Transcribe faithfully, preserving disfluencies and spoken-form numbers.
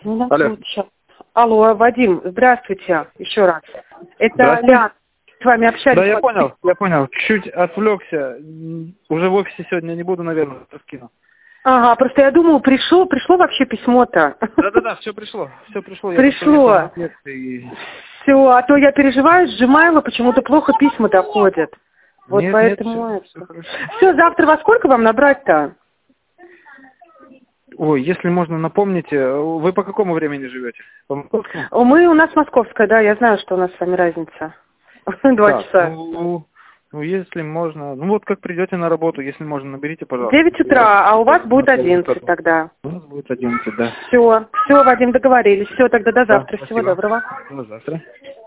Алло. Алло, Вадим, здравствуйте еще раз. Это Лиана. С вами общались. Да, я понял, я понял. Чуть отвлекся. Уже в офисе сегодня не буду, наверное, скину. Ага, просто я думал, пришло, пришло вообще письмо-то. Да-да-да, все пришло, все пришло. Пришло. И... Все, а то я переживаю, сжимаю его, почему-то плохо письма доходят. Вот нет, поэтому... Нет, все, все, все, завтра во сколько вам набрать-то? Ой, если можно, напомните, вы по какому времени живете? По московскому? Мы, у нас московская, да, я знаю, что у нас с вами разница. Два часа. Ну, ну, если можно, ну вот как придете на работу, если можно, наберите, пожалуйста. девять утра, а у вас будет одиннадцать тогда. У нас будет одиннадцать, да. Все, все, Вадим, договорились. Все, тогда до завтра. Да, Всего доброго. До завтра.